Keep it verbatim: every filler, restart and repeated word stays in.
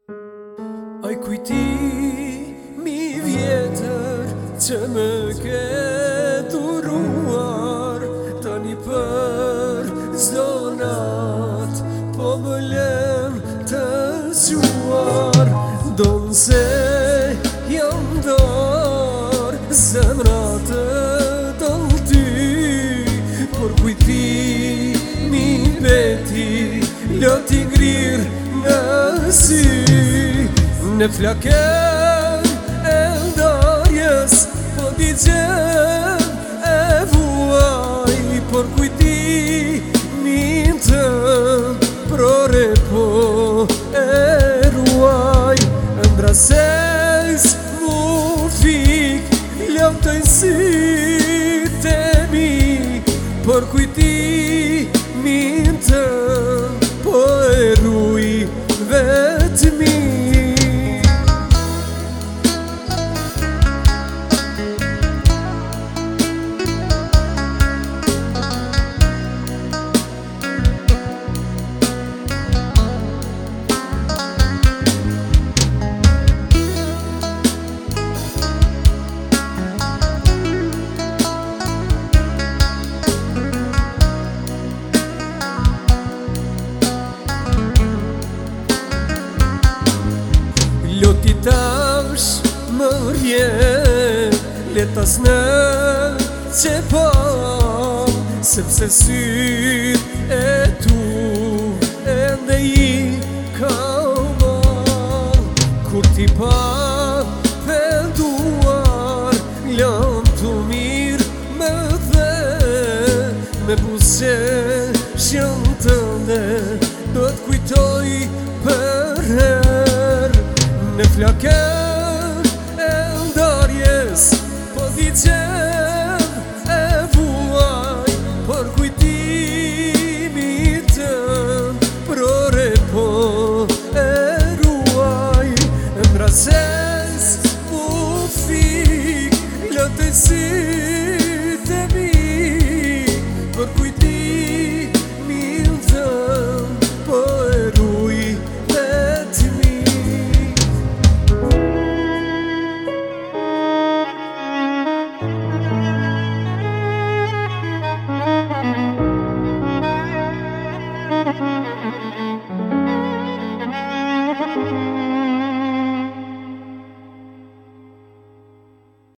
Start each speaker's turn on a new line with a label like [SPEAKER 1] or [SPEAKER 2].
[SPEAKER 1] Aj kujti mi vjetër që më ke duruar, tani për zonat po më lem të zgjuar. Donë se jam dorë, zemra të donë ty, por kujti mi beti, loti ngrirë në sy. Në flakën e ndarjes po di gjem e vuaj, por kujti min tëm prore po e ruaj. Ëndra sejs mu fik lotën sytë e mi, por kujti min tëm po e ruj vetëmi. Loti tash më rjen, letas në që po, sepse syt e tu ende i ka mall. Kur ti pa penduar, lam të mirë më dhe, me buzë shën tënde do t'kujtoj për herë. Në flakën e ndarjes po di që